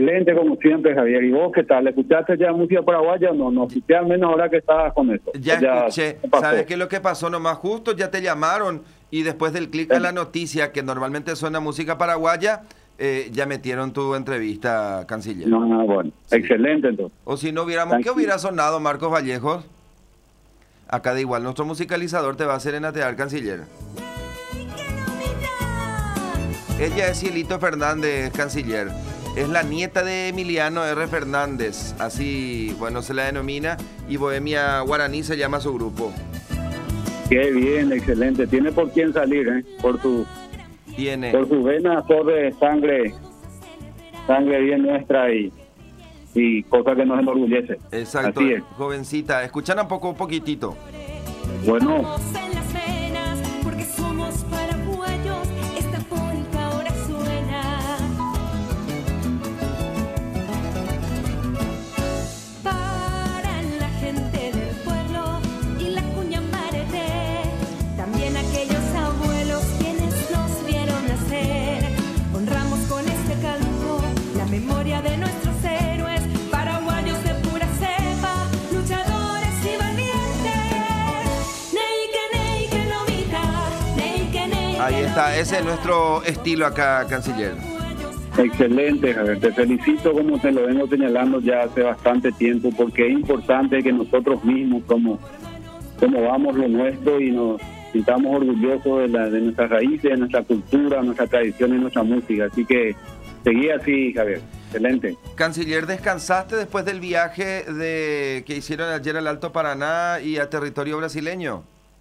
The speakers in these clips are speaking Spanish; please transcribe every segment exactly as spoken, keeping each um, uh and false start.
Excelente como siempre, Javier. ¿Y vos qué tal? ¿Escuchaste ya música paraguaya o no? No, escuché al menos ahora que estabas con eso. Ya escuché. ¿Sabes qué es lo que pasó? Nomás justo ya te llamaron y después del clic a la noticia, que normalmente suena música paraguaya, eh, ya metieron tu entrevista, canciller. No, no, bueno. Sí. Excelente entonces. O si no hubiéramos, ¿qué hubiera sonado, Marcos Vallejos? Acá da igual, nuestro musicalizador te va a serenatear, canciller. Ella es Cielito Fernández, canciller. Es la nieta de Emiliano R. Fernández, así, bueno, se la denomina, y Bohemia Guaraní se llama su grupo. Qué bien, excelente. Tiene por quién salir, ¿eh? Por su, Tiene. Por sus venas corre sangre, sangre bien nuestra y, y cosa que nos enorgullece. Exacto, así es. Jovencita. Escuchan un poco, un poquitito. Bueno. Memoria de nuestros héroes, paraguayos de pura cepa, luchadores y valientes. Neike, neike, novita, neike, neike. Ahí está, ese es nuestro estilo acá, canciller. Excelente, Javier. Te felicito como te lo vengo señalando ya hace bastante tiempo, porque es importante que nosotros mismos, como, como vamos lo nuestro y nos sintamos orgullosos de, la, de nuestras raíces, de nuestra cultura, nuestra tradición y nuestra música. Así que seguí así, Javier. Excelente. Canciller, ¿descansaste después del viaje de que hicieron ayer al Alto Paraná y a territorio brasileño?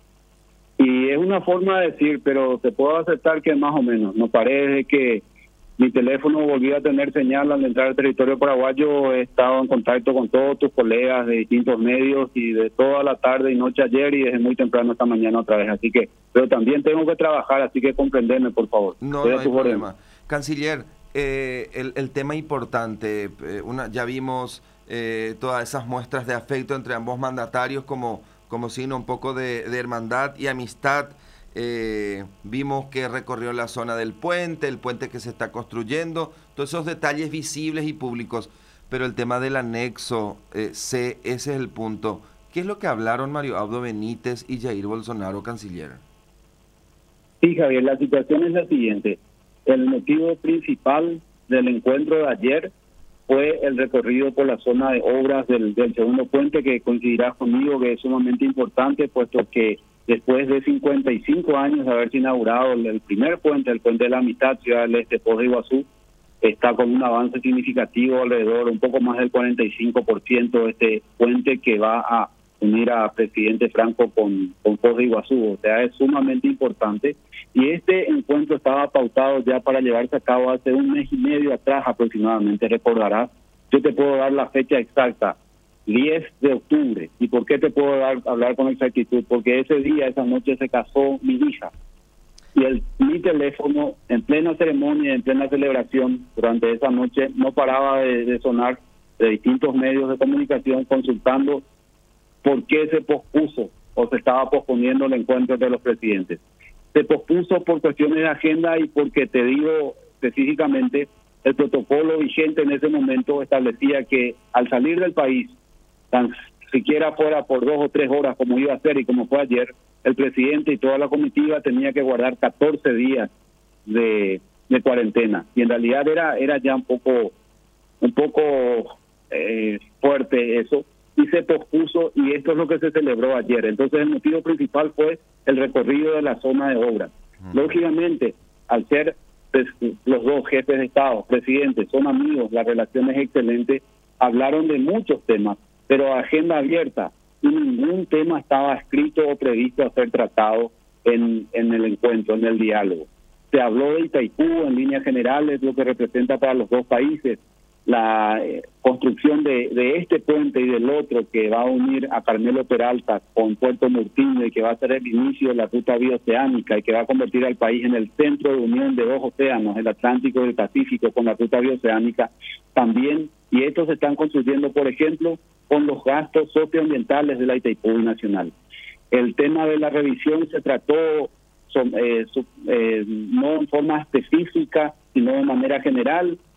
Y es una forma de decir, pero te puedo aceptar que más o menos. No parece que mi teléfono volvió a tener señal al entrar al territorio paraguayo. He estado en contacto con todos tus colegas de distintos medios y de toda la tarde y noche ayer y desde muy temprano esta mañana otra vez. Así que, pero también tengo que trabajar, así que comprenderme, por favor. No, no hay problema. Canciller, Eh, el, el tema importante, eh, una, ya vimos eh, todas esas muestras de afecto entre ambos mandatarios como, como signo un poco de, de hermandad y amistad. Eh, vimos que recorrió la zona del puente, el puente que se está construyendo, todos esos detalles visibles y públicos, pero el tema del anexo eh, C, ese es el punto. ¿Qué es lo que hablaron Mario Abdo Benítez y Jair Bolsonaro, canciller? Sí, Javier, la situación es la siguiente. El motivo principal del encuentro de ayer fue el recorrido por la zona de obras del, del segundo puente, que coincidirás conmigo que es sumamente importante, puesto que después de cincuenta y cinco años de haberse inaugurado el, el primer puente, el puente de la Amistad, Ciudad del Este, Foz de Iguazú, está con un avance significativo alrededor, un poco más del cuarenta y cinco por ciento de este puente que va a unir a Presidente Franco con, con Foz de Iguazú. O sea, es sumamente importante. Y este encuentro estaba pautado ya para llevarse a cabo hace un mes y medio atrás aproximadamente, recordarás. Yo te puedo dar la fecha exacta, diez de octubre. ¿Y por qué te puedo dar, hablar con exactitud? Porque ese día, esa noche, se casó mi hija. Y el, mi teléfono, en plena ceremonia, en plena celebración, durante esa noche, no paraba de, de sonar de distintos medios de comunicación consultando por qué se pospuso o se estaba posponiendo el encuentro de los presidentes. Se pospuso por cuestiones de agenda y porque, te digo específicamente, el protocolo vigente en ese momento establecía que al salir del país, tan siquiera fuera por dos o tres horas como iba a ser y como fue ayer, el presidente y toda la comitiva tenía que guardar catorce días de, de cuarentena. Y en realidad era era ya un poco, un poco eh, fuerte eso. Y se pospuso, y esto es lo que se celebró ayer. Entonces el motivo principal fue el recorrido de la zona de obras. Uh-huh. Lógicamente, al ser pues, los dos jefes de Estado, presidentes, son amigos, la relación es excelente, hablaron de muchos temas, pero agenda abierta, y ningún tema estaba escrito o previsto a ser tratado en, en el encuentro, en el diálogo. Se habló de Itaipú en líneas generales, lo que representa para los dos países, la eh, construcción de, de este puente y del otro que va a unir a Carmelo Peralta con Puerto Murtinho y que va a ser el inicio de la ruta bioceánica y que va a convertir al país en el centro de unión de dos océanos, el Atlántico y el Pacífico, con la ruta bioceánica también. Y estos se están construyendo, por ejemplo, con los gastos socioambientales de la Itaipú Nacional. El tema de la revisión se trató son, eh, su, eh, no en forma específica, sino de manera general,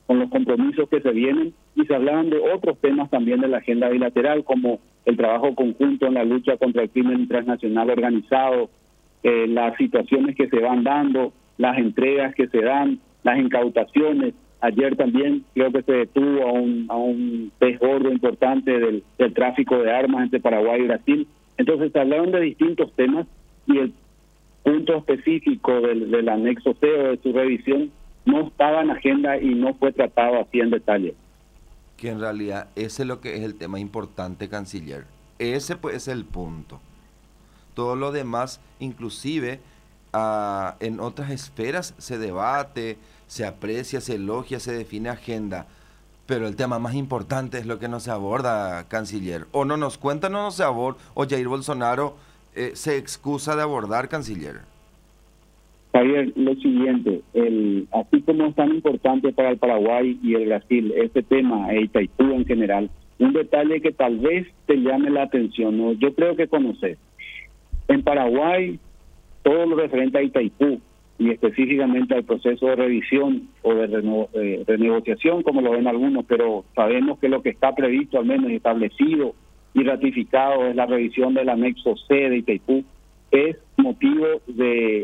con los compromisos que se vienen, y se hablaban de otros temas también de la agenda bilateral, como el trabajo conjunto en la lucha contra el crimen transnacional organizado, eh, las situaciones que se van dando, las entregas que se dan, las incautaciones. Ayer también creo que se detuvo a un, a un pez gordo importante del, del tráfico de armas entre Paraguay y Brasil. Entonces se hablaron de distintos temas, y el punto específico del, del anexo C o de su revisión no estaba en agenda y no fue tratado así en detalle. Que en realidad ese es lo que es el tema importante, canciller. Ese pues es el punto. Todo lo demás, inclusive uh, en otras esferas se debate, se aprecia, se elogia, se define agenda, pero el tema más importante es lo que no se aborda, canciller. O no nos cuentan, o no se aborda, o Jair Bolsonaro eh, se excusa de abordar, canciller. Javier, lo siguiente, el, así como es tan importante para el Paraguay y el Brasil este tema, e Itaipú en general, un detalle que tal vez te llame la atención, ¿no? Yo creo que conoces. En Paraguay, todo lo referente a Itaipú, y específicamente al proceso de revisión o de reno, eh, renegociación, como lo ven algunos, pero sabemos que lo que está previsto, al menos establecido y ratificado, es la revisión del anexo C de Itaipú, es motivo de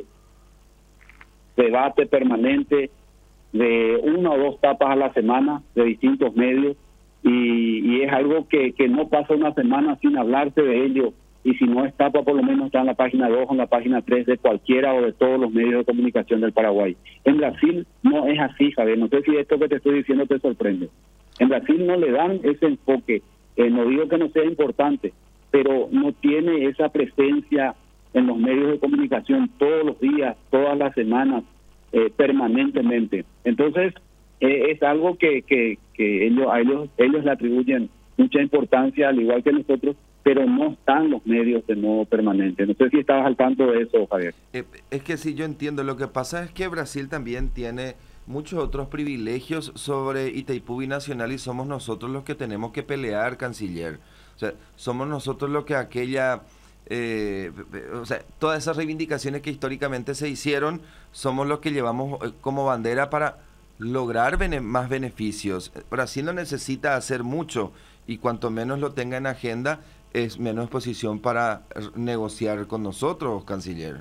debate permanente de una o dos tapas a la semana de distintos medios, y, y es algo que, que no pasa una semana sin hablarse de ello, y si no es tapa, por lo menos está en la página dos o en la página tres de cualquiera o de todos los medios de comunicación del Paraguay. En Brasil no es así, Javier, no sé si esto que te estoy diciendo te sorprende. En Brasil no le dan ese enfoque, eh, no digo que no sea importante, pero no tiene esa presencia en los medios de comunicación todos los días, todas las semanas, eh, permanentemente. Entonces, eh, es algo que, que, que ellos, a ellos, ellos le atribuyen mucha importancia, al igual que nosotros, pero no están los medios de modo permanente. No sé si estabas al tanto de eso, Javier. Eh, es que sí, yo entiendo. Lo que pasa es que Brasil también tiene muchos otros privilegios sobre Itaipú Binacional, y somos nosotros los que tenemos que pelear, canciller. O sea, somos nosotros los que aquella... Eh, o sea, todas esas reivindicaciones que históricamente se hicieron, somos los que llevamos eh, como bandera para lograr bene más beneficios. Brasil no necesita hacer mucho, y cuanto menos lo tenga en agenda, es menos posición para negociar con nosotros, canciller.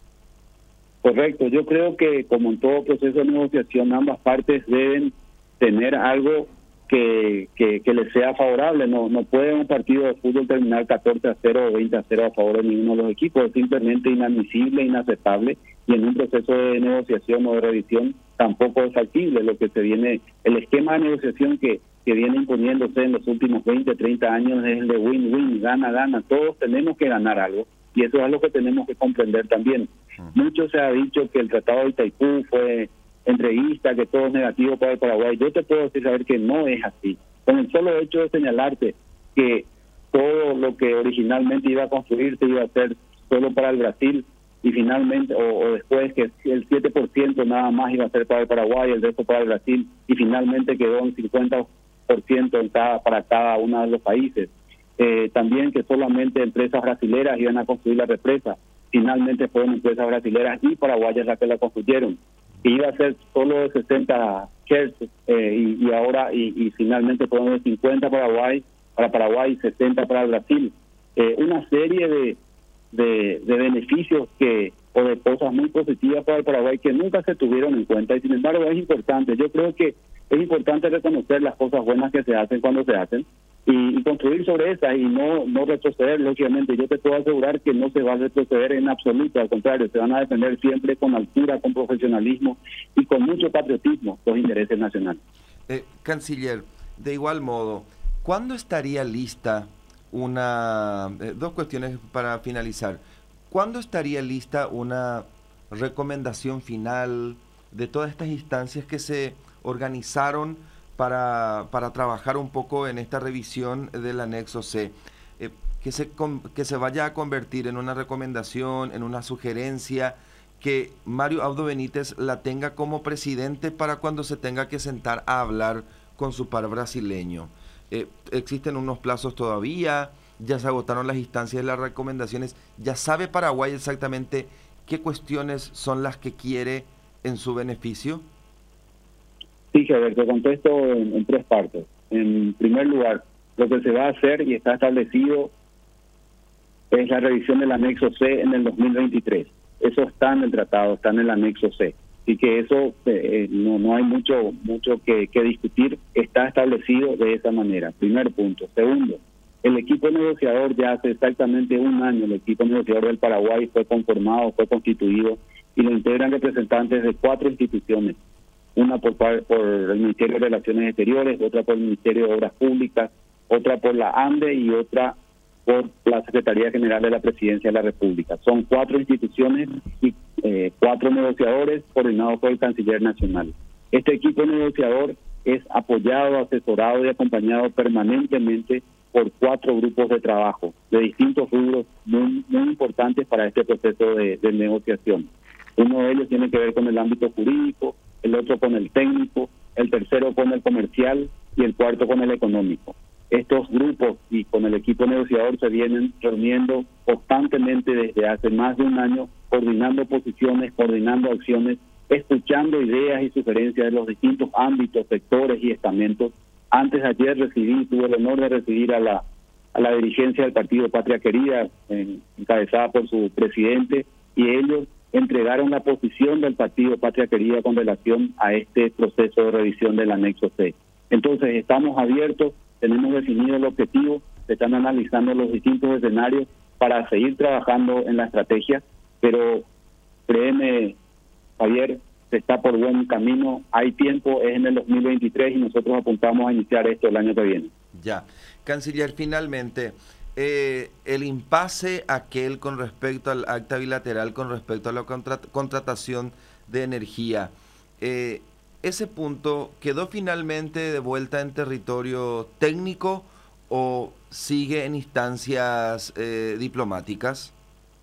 Correcto, yo creo que como en todo proceso de negociación, ambas partes deben tener algo que, que, que les sea favorable. No no puede un partido de fútbol terminar catorce a cero o veinte a cero a favor de ninguno de los equipos. Es simplemente inadmisible, inaceptable, y en un proceso de negociación o de revisión tampoco es factible. Lo que se viene, el esquema de negociación que, que viene imponiéndose en los últimos veinte, treinta años es el de win-win, gana-gana. Todos tenemos que ganar algo, y eso es algo que tenemos que comprender también. Mucho se ha dicho que el Tratado de Itaipú fue entreguista, que todo es negativo para el Paraguay. Yo te puedo decir, saber que no es así. Con el solo hecho de señalarte que todo lo que originalmente iba a construirse iba a ser solo para el Brasil, y finalmente, o, o después que el siete por ciento nada más iba a ser para el Paraguay, el resto para el Brasil, y finalmente quedó en cincuenta por ciento en cada, para cada uno de los países. Eh, también que solamente empresas brasileras iban a construir la represa, finalmente fueron empresas brasileras y paraguayas las que la construyeron, y iba a ser solo de sesenta shares, eh, y, y ahora, y, y finalmente fueron de cincuenta Paraguay, para Paraguay y sesenta para el Brasil. Eh, una serie de, de, de beneficios que o de cosas muy positivas para el Paraguay que nunca se tuvieron en cuenta, y sin embargo es importante. Yo creo que es importante reconocer las cosas buenas que se hacen cuando se hacen, y, y construir sobre esas, y no no retroceder. Lógicamente yo te puedo asegurar que no se va a retroceder en absoluto, al contrario, se van a defender siempre con altura, con profesionalismo y con mucho patriotismo los intereses nacionales. Eh, canciller, de igual modo, ¿cuándo estaría lista una... Eh, dos cuestiones para finalizar. ¿Cuándo estaría lista una recomendación final de todas estas instancias que se organizaron para, para trabajar un poco en esta revisión del anexo C? Eh, que, se, que se vaya a convertir en una recomendación, en una sugerencia, que Mario Abdo Benítez la tenga como presidente para cuando se tenga que sentar a hablar con su par brasileño. Eh, existen unos plazos todavía, ya se agotaron las instancias de las recomendaciones, ya sabe Paraguay exactamente qué cuestiones son las que quiere en su beneficio. Sí, Javier, te contesto en, en tres partes. En primer lugar, lo que se va a hacer y está establecido es la revisión del anexo C en el dos mil veintitrés. Eso está en el tratado, está en el anexo C. Así que eso eh, no, no hay mucho mucho que, que discutir, está establecido de esa manera. Primer punto. Segundo, el equipo negociador ya hace exactamente un año, el equipo negociador del Paraguay fue conformado, fue constituido y lo integran representantes de cuatro instituciones. Una por, por el Ministerio de Relaciones Exteriores, otra por el Ministerio de Obras Públicas, otra por la ANDE y otra por la Secretaría General de la Presidencia de la República. Son cuatro instituciones y eh, cuatro negociadores coordinados por el Canciller Nacional. Este equipo negociador es apoyado, asesorado y acompañado permanentemente por cuatro grupos de trabajo de distintos rubros muy, muy importantes para este proceso de, de negociación. Uno de ellos tiene que ver con el ámbito jurídico, el otro con el técnico, el tercero con el comercial y el cuarto con el económico. Estos grupos y con el equipo negociador se vienen reuniendo constantemente desde hace más de un año, coordinando posiciones, coordinando acciones, escuchando ideas y sugerencias de los distintos ámbitos, sectores y estamentos. Antes de ayer recibí, tuve el honor de recibir a la a la dirigencia del partido Patria Querida, en, encabezada por su presidente, y ellos entregaron la posición del partido Patria Querida con relación a este proceso de revisión del anexo C. Entonces estamos abiertos, tenemos definido el objetivo, se están analizando los distintos escenarios para seguir trabajando en la estrategia, pero créeme, Javier, se está por buen camino, hay tiempo, es en el dos mil veintitrés y nosotros apuntamos a iniciar esto el año que viene. Ya. Canciller, finalmente, eh, el impasse aquel con respecto al acta bilateral, con respecto a la contra contratación de energía, eh, ¿ese punto quedó finalmente de vuelta en territorio técnico o sigue en instancias eh, diplomáticas?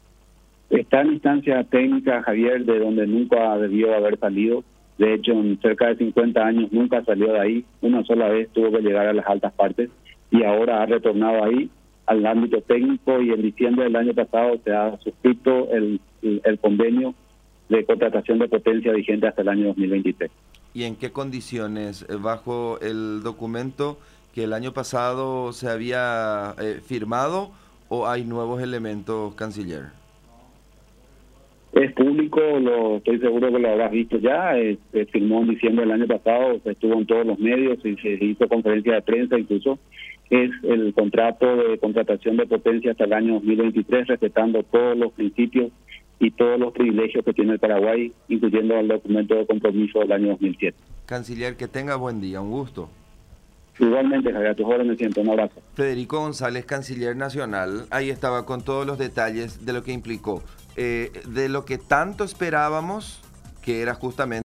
Está en instancia técnica, Javier, de donde nunca debió haber salido. De hecho, en cerca de cincuenta años nunca salió de ahí. Una sola vez tuvo que llegar a las altas partes y ahora ha retornado ahí al ámbito técnico, y en diciembre del año pasado se ha suscrito el, el, el convenio de contratación de potencia vigente hasta el año dos mil veintitrés. ¿Y en qué condiciones? ¿Bajo el documento que el año pasado se había eh, firmado o hay nuevos elementos, Canciller? Es público, lo estoy seguro que lo habrás visto ya. Eh, se firmó en diciembre del año pasado, se estuvo en todos los medios y se hizo conferencia de prensa incluso. Es el contrato de contratación de potencia hasta el año dos mil veintitrés, respetando todos los principios y todos los privilegios que tiene el Paraguay, incluyendo el documento de compromiso del año dos mil siete. Canciller, que tenga buen día, un gusto. Igualmente, Javier, a tus órdenes siempre, un abrazo. Federico González, Canciller Nacional, ahí estaba con todos los detalles de lo que implicó, eh, de lo que tanto esperábamos, que era justamente